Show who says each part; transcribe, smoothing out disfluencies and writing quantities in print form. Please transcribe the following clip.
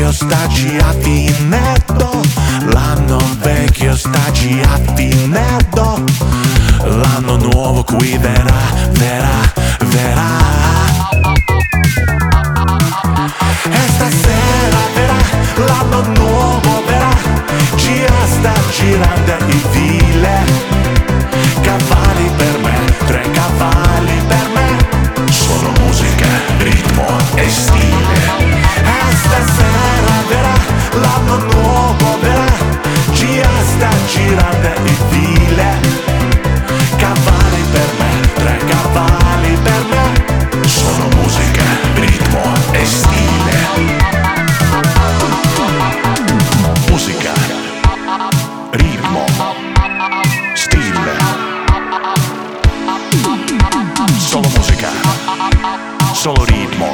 Speaker 1: vecchio staci a finetto, l'anno vecchio staci a finetto, l'anno nuovo qui verrà, verrà, verrà. E stasera verrà, l'anno nuovo verrà, gira sta girando il file. Cavalli per me, 3 cavalli per me, solo musica, ritmo e stile. E stasera verrà, l'anno nuovo verrà, gira sta girando il file. Cavalli per me, 3 cavalli per me, solo musica, ritmo e stile. Musica, ritmo, stile. Solo musica, solo ritmo